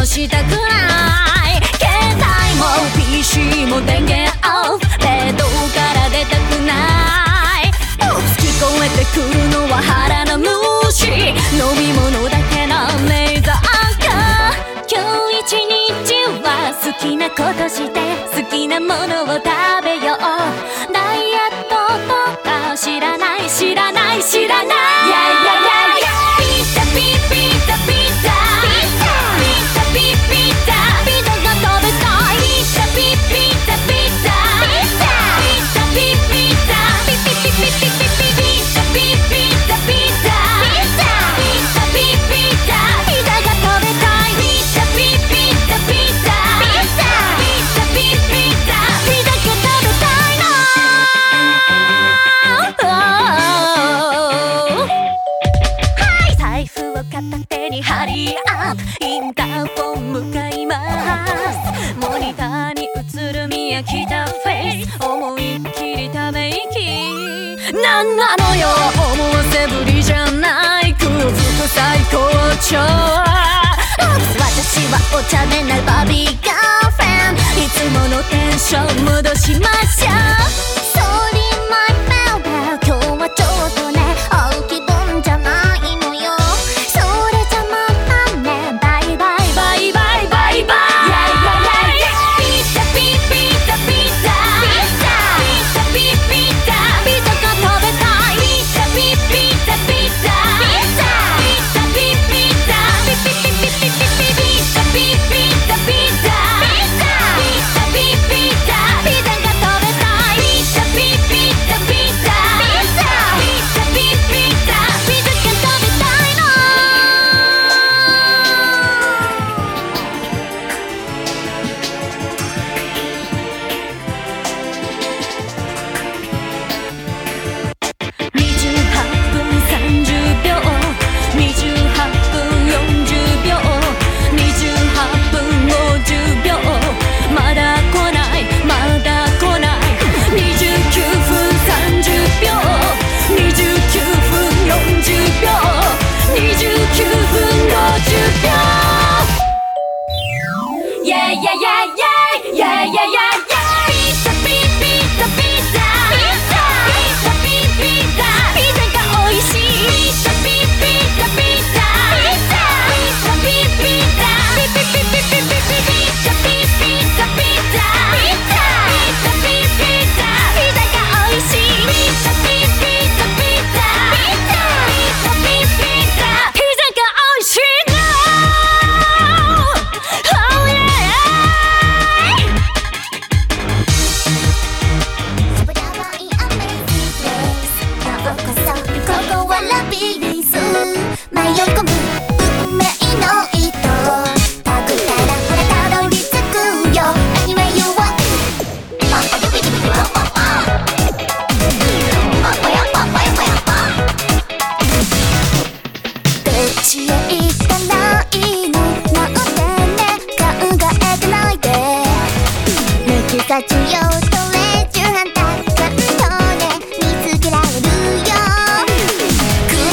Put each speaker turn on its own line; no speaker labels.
もしたくない。携帯も PC も電源オフ、冷凍から出たくない。聞こえてくるのは腹の虫、飲み物だけのレーザーか。今日一日は好きなことして好きなものを食べよう。ダイエットとか知らない知らない知らない。ピッツァピッピッツァピッツァピッツァピッピッツァピザが食べたい。ピッツァピッピッツァピッツァピッツァピッピッツァピッピッピッピッピッピッピッツァピッピッツァピッツァピッツァピッピッツァピザが食べたい。ピッツァピッピッツァピッツァピッツァピッピッツァピザが食べたいの。はい財布を片手にハリーアップ、インターフォン向かいます。モニターに映る見飽きたフェイス、思いっきりため息。なんなのよ思わせぶりじゃない、空腹最高潮。私はお茶目なバビーガーフレンド、いつものテンション戻しましょう。Sorry my bell bell、 今日はちょっとね会う気分じゃないのよ。それじゃまたね、バイバイバイバイバイバイ。ピッツァピッピッツァピッツァピッツァピッピッツァピザが食べたい。ピッツァピッピッツァピッツァピッツァピッピッツァピッピッピッピッピッピッピッツァピッピッツァピッツァピッツァピッピッツァピザが食べたい。ピッツァピッピッツァピッツァピッツァピッピッツァピザが食べたいの。28分30秒、28分40秒、28分50秒、まだ来ないまだ来ない。29分30秒、29分40秒、29分50秒。Yeah yeah yeah yeah yeah yeah yeah。ピッツァピッピッツァピッツァピッツァピッピッツァピザが美味しい。ピッツァピッピッツァピッツァピッツァピッピッツァピッピッピッピッピッピッピッツァピッピッツァピッツァピッツァピッピッツァピザが美味しい。ピッツァピッピッツァピッツァピッツァピッピッツァピザが美味しいの。Oh yeah。ここはラビリンス、迷い込む運命の糸、たぐったらほらたどり着くよ。Anyway you want、 どっちへ行ったらいいのなんてね考えてないで、抜き差しよ